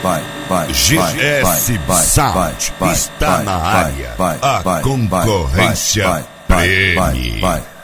GS Sound está na área. A concorrência prêmio.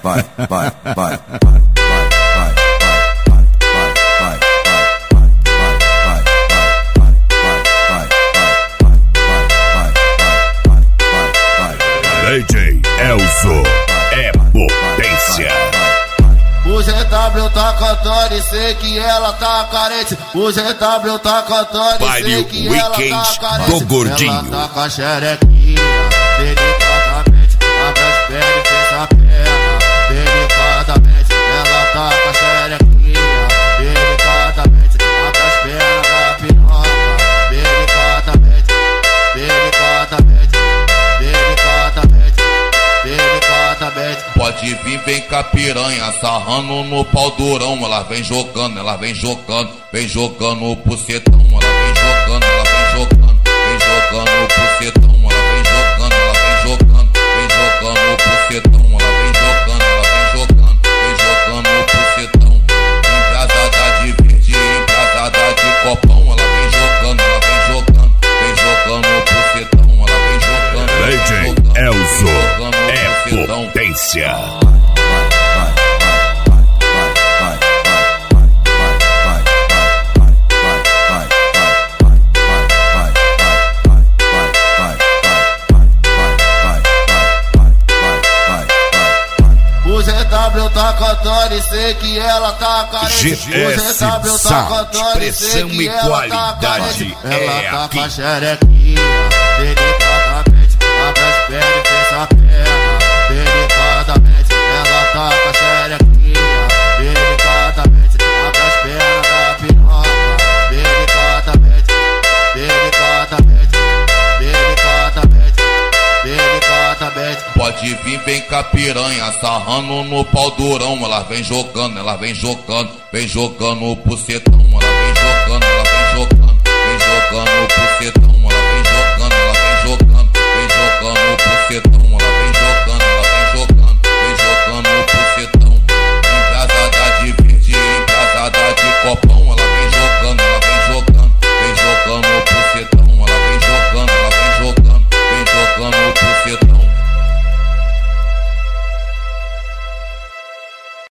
DJ Elzo é potência. O GW tá cantando e sei que ela tá carente. O GW tá cantando e sei que ela tá carente. Do gordinho. Ela tá com a xerequinha delicadamente. Abre as pernas e fecha a perna delicadamente. Ela tá com a xerequinha delicadamente. Abre as pernas da piroca delicadamente. Delicadamente. Delicadamente. Delicadamente. Pode vir, vem com a piranha, sarrando no pau durão. Ela vem jogando, vem jogando o pucetão. Ela vem jogando, vem jogando o pucetão. Ela vem jogando, vem jogando o pucetão. Ela vem jogando, vem jogando o pucetão. Embrasada de verde, embrasada de copão. Ela vem jogando, vem jogando o pucetão. Ela vem jogando, DJ Elzo é potência. O GW tá cantando e sei que ela tá carente. GS Sound, expressão e qualidade ela tá aqui. com a xerequinha delicadamente. Abre as pernas e fecha a perna delicadamente. Ela tá com a xerequinha delicadamente. Abre as pernas da piroca delicadamente. Delicadamente. Delicadamente. Delicadamente. Pode vir, vem com a piranha, sarrando no pau durão. Ela vem jogando, vem jogando o pucetão. Ela vem jogando o pucetão.